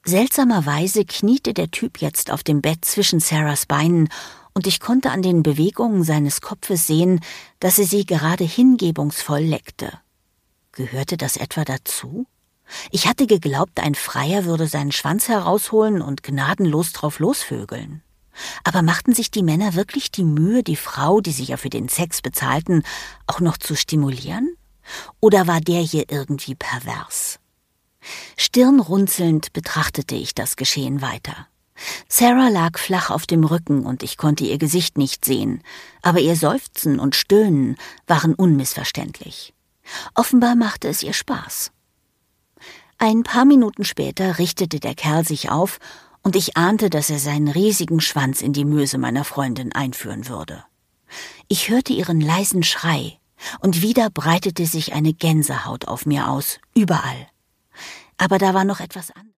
Seltsamerweise kniete der Typ jetzt auf dem Bett zwischen Sarahs Beinen, und ich konnte an den Bewegungen seines Kopfes sehen, dass er sie gerade hingebungsvoll leckte. Gehörte das etwa dazu? Ich hatte geglaubt, ein Freier würde seinen Schwanz herausholen und gnadenlos drauf losvögeln. Aber machten sich die Männer wirklich die Mühe, die Frau, die sie ja für den Sex bezahlten, auch noch zu stimulieren? Oder war der hier irgendwie pervers? Stirnrunzelnd betrachtete ich das Geschehen weiter. Sarah lag flach auf dem Rücken und ich konnte ihr Gesicht nicht sehen, aber ihr Seufzen und Stöhnen waren unmissverständlich. Offenbar machte es ihr Spaß. Ein paar Minuten später richtete der Kerl sich auf und ich ahnte, dass er seinen riesigen Schwanz in die Möse meiner Freundin einführen würde. Ich hörte ihren leisen Schrei und wieder breitete sich eine Gänsehaut auf mir aus, überall. Aber da war noch etwas anderes.